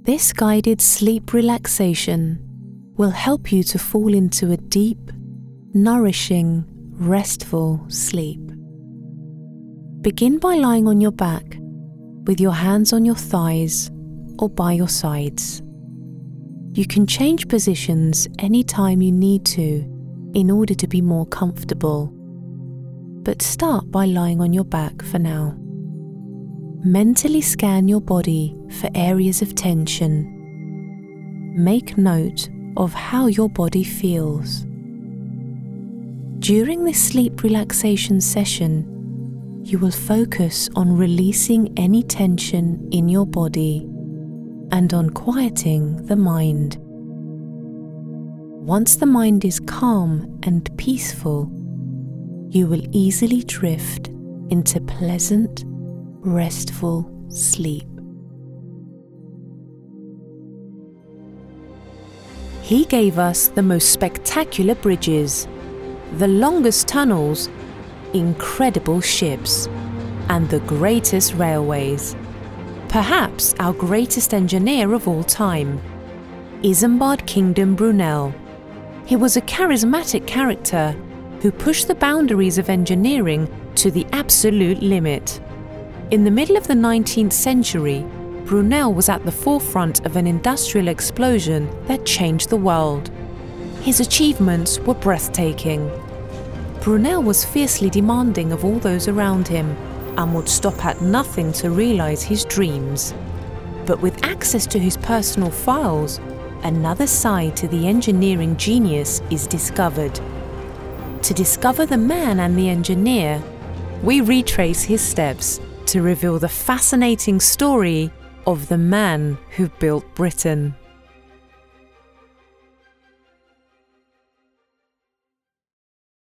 This guided sleep relaxation will help you to fall into a deep, nourishing, restful sleep. Begin by lying on your back with your hands on your thighs or by your sides. You can change positions anytime you need to in order to be more comfortable, but start by lying on your back for now. Mentally scan your body for areas of tension. Make note of how your body feels. During this sleep relaxation session, you will focus on releasing any tension in your body and on quieting the mind. Once the mind is calm and peaceful, you will easily drift into pleasant, restful sleep. He gave us the most spectacular bridges, the longest tunnels, incredible ships, and the greatest railways. Perhaps our greatest engineer of all time, Isambard Kingdom Brunel. He was a charismatic character who pushed the boundaries of engineering to the absolute limit. In the middle of the 19th century, Brunel was at the forefront of an industrial explosion that changed the world. His achievements were breathtaking. Brunel was fiercely demanding of all those around him and would stop at nothing to realize his dreams. But with access to his personal files, another side to the engineering genius is discovered. To discover the man and the engineer, we retrace his steps to reveal the fascinating story of the man who built Britain.